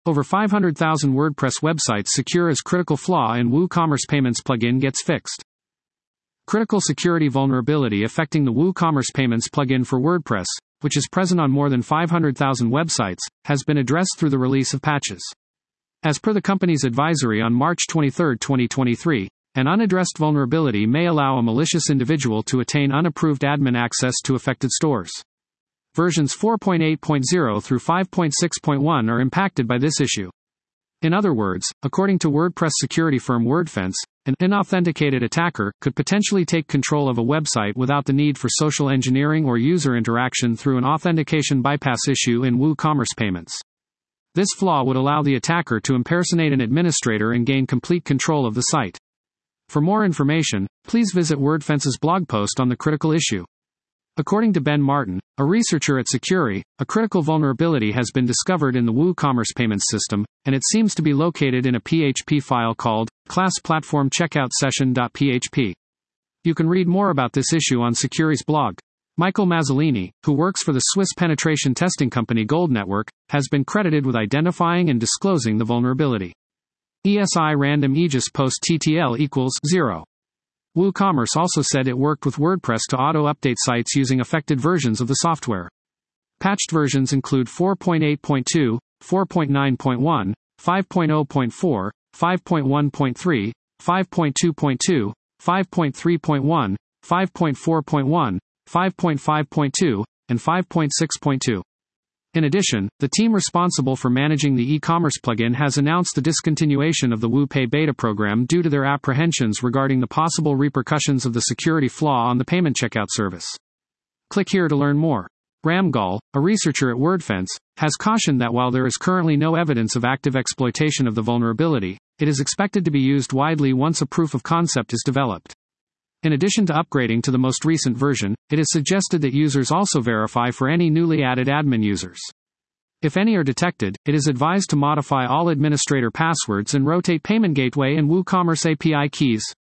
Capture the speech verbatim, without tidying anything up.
Over five hundred thousand WordPress websites secure as critical flaw in WooCommerce Payments plugin gets fixed. Critical security vulnerability affecting the WooCommerce Payments plugin for WordPress, which is present on more than five hundred thousand websites, has been addressed through the release of patches. As per the company's advisory on March twenty-third, twenty twenty-three, an unaddressed vulnerability may allow a malicious individual to attain unapproved admin access to affected stores. Versions four point eight point zero through five point six point one are impacted by this issue. In other words, according to WordPress security firm WordFence, an unauthenticated attacker could potentially take control of a website without the need for social engineering or user interaction through an authentication bypass issue in WooCommerce Payments. This flaw would allow the attacker to impersonate an administrator and gain complete control of the site. For more information, please visit WordFence's blog post on the critical issue. According to Ben Martin, a researcher at Sucuri, a critical vulnerability has been discovered in the WooCommerce Payments system, and it seems to be located in a P H P file called class platform checkout session.php. You can read more about this issue on Sucuri's blog. Michael Mazzolini, who works for the Swiss penetration testing company Gold Network, has been credited with identifying and disclosing the vulnerability. E S I random aegis post T T L equals zero. WooCommerce also said it worked with WordPress to auto-update sites using affected versions of the software. Patched versions include four point eight point two, four point nine point one, five point zero point four, five point one point three, five point two point two, five point three point one, five point four point one, five point five point two, and five point six point two. In addition, the team responsible for managing the e-commerce plugin has announced the discontinuation of the WooPay beta program due to their apprehensions regarding the possible repercussions of the security flaw on the payment checkout service. Click here to learn more. Ramgall, a researcher at WordFence, has cautioned that while there is currently no evidence of active exploitation of the vulnerability, it is expected to be used widely once a proof of concept is developed. In addition to upgrading to the most recent version, it is suggested that users also verify for any newly added admin users. If any are detected, it is advised to modify all administrator passwords and rotate payment gateway and WooCommerce A P I keys.